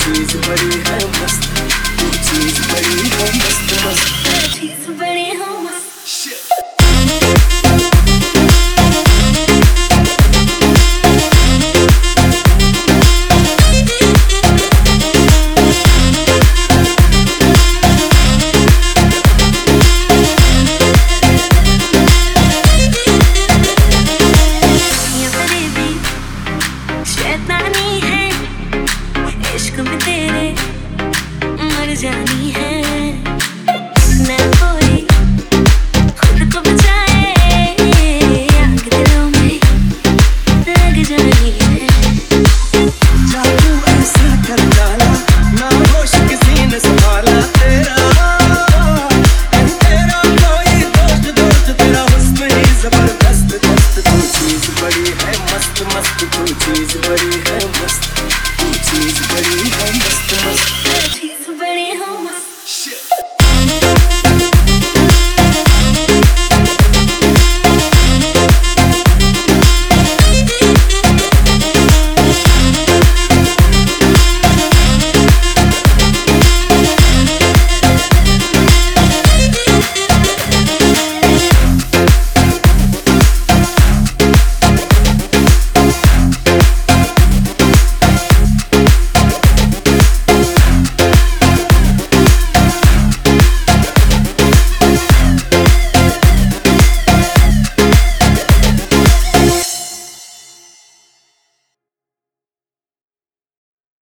चीज बड़ी है मस्त, तू चीज बड़ी है मस्त मस्त, चीज बड़ी है मस्त। शैतानी है इश्क में तेरे मर जानी है, ना कोई खुद को बचाए, आग दिलों में लग जानी है। जादू ऐसा कर डाला, ना होश किसी ने संभाला तेरा, तेरा कोई दोस्त दोस्त, तेरा हुस्न ही जबरदस्त दस्त, तू चीज बड़ी है मस्त मस्त, तू चीज बड़ी है मस्त, तू चीज बड़ी है मस्त मस्त।